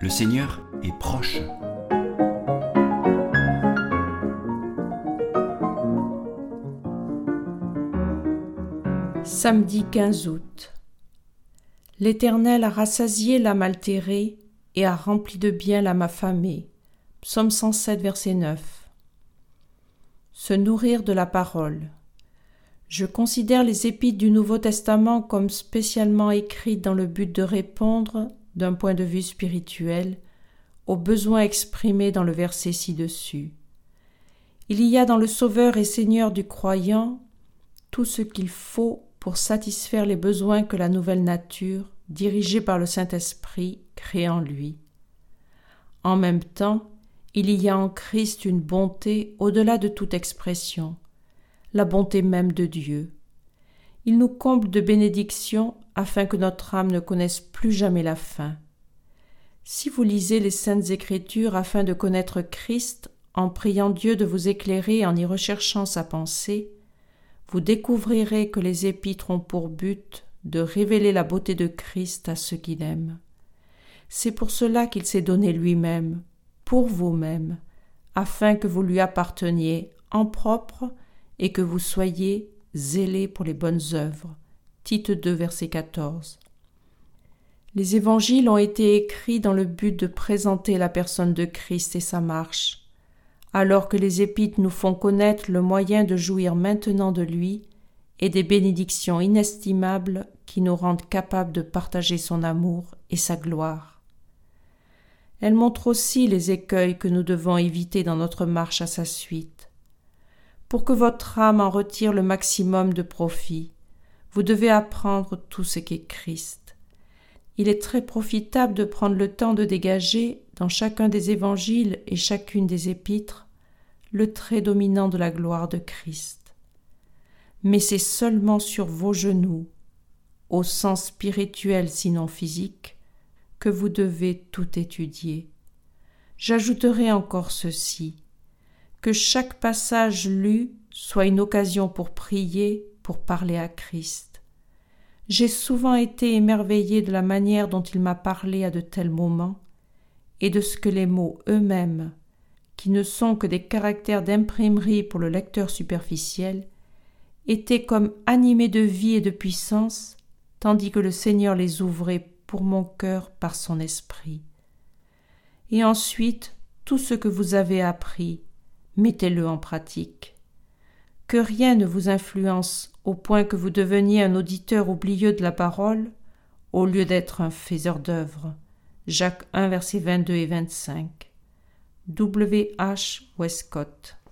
Le Seigneur est proche. Samedi 15 août. L'Éternel a rassasié l'âme altérée et a rempli de bien l'âme affamée. Psaume 107, verset 9. Se nourrir de la parole. Je considère les épîtres du Nouveau Testament comme spécialement écrites dans le but de répondre, d'un point de vue spirituel, aux besoins exprimés dans le verset ci-dessus. Il y a dans le Sauveur et Seigneur du croyant tout ce qu'il faut pour satisfaire les besoins que la nouvelle nature, dirigée par le Saint-Esprit, crée en lui. En même temps, il y a en Christ une bonté au-delà de toute expression, la bonté même de Dieu. Il nous comble de bénédictions afin que notre âme ne connaisse plus jamais la fin. Si vous lisez les Saintes Écritures afin de connaître Christ, en priant Dieu de vous éclairer en y recherchant sa pensée, vous découvrirez que les épîtres ont pour but de révéler la beauté de Christ à ceux qu'il aime. C'est pour cela qu'il s'est donné lui-même, pour vous-même, afin que vous lui apparteniez en propre et que vous soyez zélés pour les bonnes œuvres. Tite 2, verset 14. Les évangiles ont été écrits dans le but de présenter la personne de Christ et sa marche, alors que les épîtres nous font connaître le moyen de jouir maintenant de lui et des bénédictions inestimables qui nous rendent capables de partager son amour et sa gloire. Elles montrent aussi les écueils que nous devons éviter dans notre marche à sa suite. Pour que votre âme en retire le maximum de profit, vous devez apprendre tout ce qu'est Christ. Il est très profitable de prendre le temps de dégager, dans chacun des évangiles et chacune des épîtres, le trait dominant de la gloire de Christ. Mais c'est seulement sur vos genoux, au sens spirituel sinon physique, que vous devez tout étudier. J'ajouterai encore ceci, que chaque passage lu soit une occasion pour prier, pour parler à Christ. J'ai souvent été émerveillée de la manière dont il m'a parlé à de tels moments et de ce que les mots eux-mêmes, qui ne sont que des caractères d'imprimerie pour le lecteur superficiel, étaient comme animés de vie et de puissance, tandis que le Seigneur les ouvrait pour mon cœur par son esprit. Et ensuite, tout ce que vous avez appris, mettez-le en pratique. Que rien ne vous influence au point que vous deveniez un auditeur oublieux de la parole, au lieu d'être un faiseur d'œuvres. Jacques 1, versets 22 et 25. W. H. Westcott.